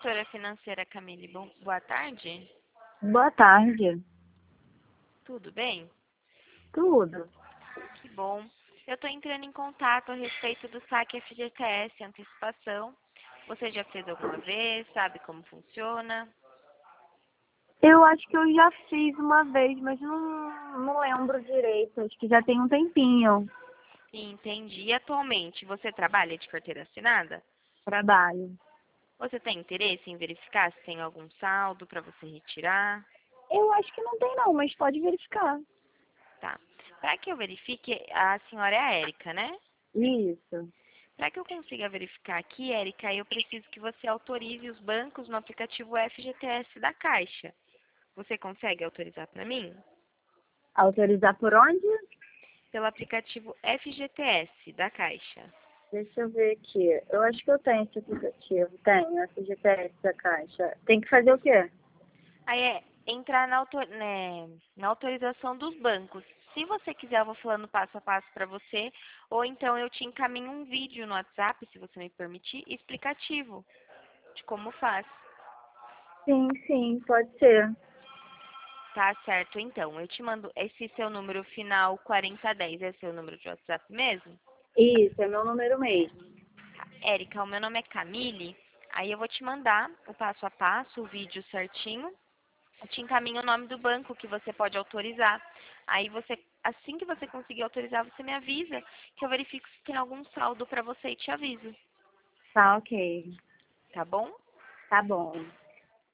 Consultora financeira Camille, boa tarde. Boa tarde. Tudo bem? Tudo. Que bom. Eu estou entrando em contato a respeito do saque FGTS, antecipação. Você já fez alguma vez? Sabe como funciona? Eu acho que eu já fiz uma vez, mas não lembro direito. Acho que já tem um tempinho. Entendi. E atualmente, você trabalha de carteira assinada? Trabalho. Você tem interesse em verificar se tem algum saldo para você retirar? Eu acho que não tem não, mas pode verificar. Tá. Para que eu verifique, a senhora é a Érica, né? Isso. Para que eu consiga verificar aqui, Érica, eu preciso que você autorize os bancos no aplicativo FGTS da Caixa. Você consegue autorizar para mim? Autorizar por onde? Pelo aplicativo FGTS da Caixa. Deixa eu ver aqui. Eu acho que eu tenho esse aplicativo. Tenho, esse GPS da Caixa. Tem que fazer o quê? Aí é entrar na autorização dos bancos. Se você quiser, eu vou falando passo a passo para você, ou então eu te encaminho um vídeo no WhatsApp, se você me permitir, explicativo de como faz. Sim, pode ser. Tá certo, então. Eu te mando esse seu número final 4010, é seu número de WhatsApp mesmo? Isso, é meu número mesmo. Érica, o meu nome é Camille. Aí eu vou te mandar o passo a passo, o vídeo certinho. Eu te encaminho o nome do banco que você pode autorizar. Aí você, assim que você conseguir autorizar, você me avisa que eu verifico se tem algum saldo para você e te aviso. Tá, ok. Tá bom? Tá bom.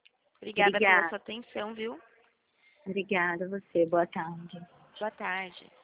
Obrigada pela Obrigada. sua atenção, viu? Obrigada a você. Boa tarde. Boa tarde.